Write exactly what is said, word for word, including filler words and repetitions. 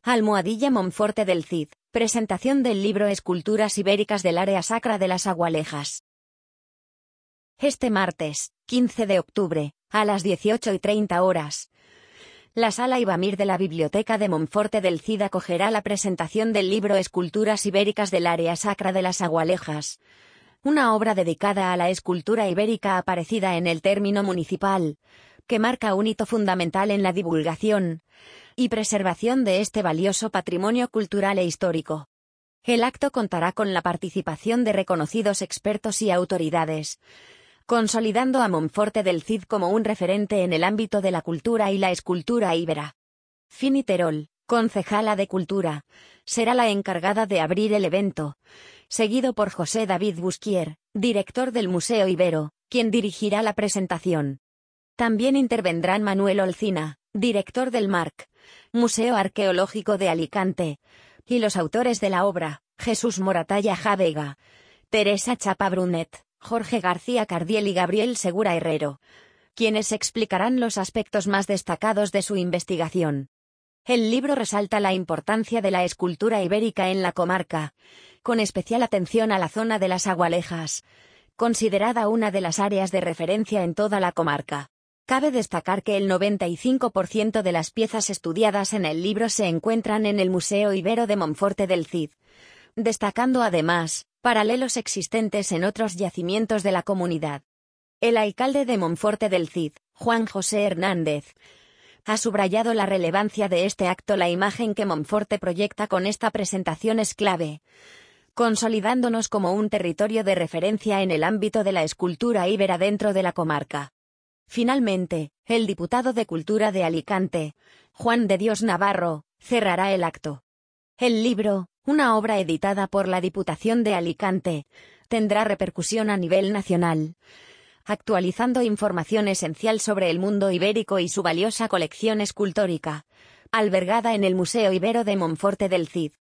Almohadilla Monforte del Cid, presentación del libro Esculturas Ibéricas del Área Sacra de las Agualejas. Este martes, quince de octubre, a las dieciocho y treinta horas, la Sala Ibamir de la Biblioteca de Monforte del Cid acogerá la presentación del libro Esculturas Ibéricas del Área Sacra de las Agualejas, una obra dedicada a la escultura ibérica aparecida en el término municipal, que marca un hito fundamental en la divulgación y preservación de este valioso patrimonio cultural e histórico. El acto contará con la participación de reconocidos expertos y autoridades, consolidando a Monforte del Cid como un referente en el ámbito de la cultura y la escultura íbera. Fini Terol, concejala de Cultura, será la encargada de abrir el evento, seguido por José David Busquier, director del Museo Ibero, quien dirigirá la presentación. También intervendrán Manuel Olcina, director del MARC, Museo Arqueológico de Alicante, y los autores de la obra, Jesús Moratalla Javega, Teresa Chapa Brunet, Jorge García Cardiel y Gabriel Segura Herrero, quienes explicarán los aspectos más destacados de su investigación. El libro resalta la importancia de la escultura ibérica en la comarca, con especial atención a la zona de las Agualejas, considerada una de las áreas de referencia en toda la comarca. Cabe destacar que el noventa y cinco por ciento de las piezas estudiadas en el libro se encuentran en el Museo Ibero de Monforte del Cid, destacando además paralelos existentes en otros yacimientos de la comunidad. El alcalde de Monforte del Cid, Juan José Hernández, ha subrayado la relevancia de este acto. La imagen que Monforte proyecta con esta presentación es clave, consolidándonos como un territorio de referencia en el ámbito de la escultura íbera dentro de la comarca. Finalmente, el diputado de Cultura de Alicante, Juan de Dios Navarro, cerrará el acto. El libro, una obra editada por la Diputación de Alicante, tendrá repercusión a nivel nacional, actualizando información esencial sobre el mundo ibérico y su valiosa colección escultórica, albergada en el Museo Ibero de Monforte del Cid.